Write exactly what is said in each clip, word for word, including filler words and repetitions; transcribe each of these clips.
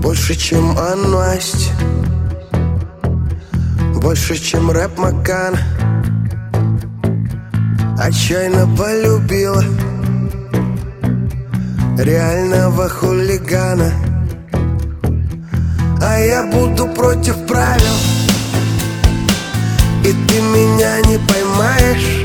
Больше, чем Аннасть, больше, чем рэп Макан. Отчаянно полюбила реального хулигана. А я буду против правил, и ты меня не поймаешь.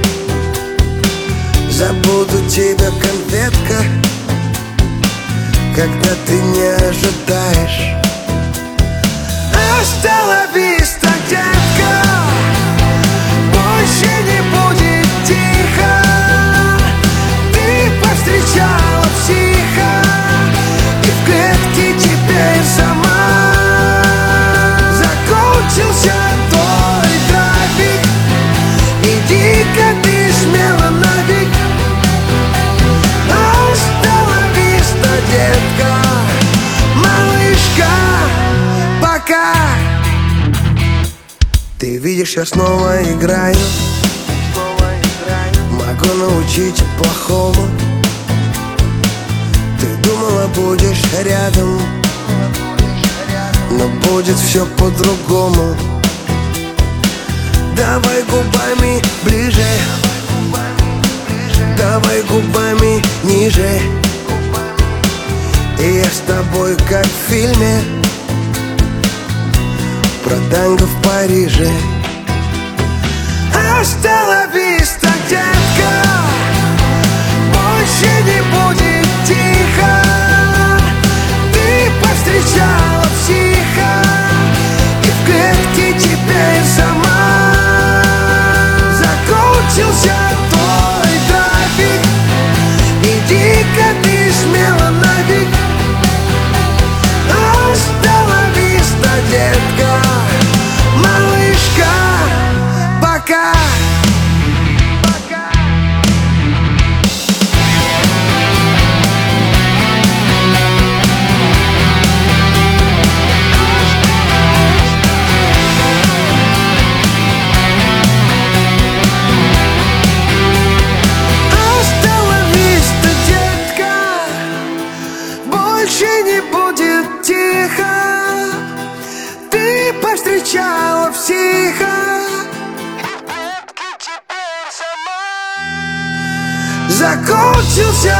Забуду тебя, конфетка, когда ты не ожидаешь. Hasta la vista, детка, больше не будет тихо. Ты повстречала психа, и в клетке теперь сама. Закончился твой график, иди-ка ты смело нафиг. Hasta la vista, детка, малышка, пока. Ты видишь, я снова играю, могу научить плохому. Ты думала, будешь рядом, но будет все по-другому. Давай губами ближе, давай губами ниже, и я с тобой, как в фильме про танго в Париже. Hasta la vista, детка, больше не будет тихо. Ты повстречала психа, и в клетке теперь сама. Закончился твой график, иди-ка ты смело нафиг. Hasta la vista, детка, малышка, пока. Hasta la vista, детка, больше не будет тихо. Ты повстречала психа, закончился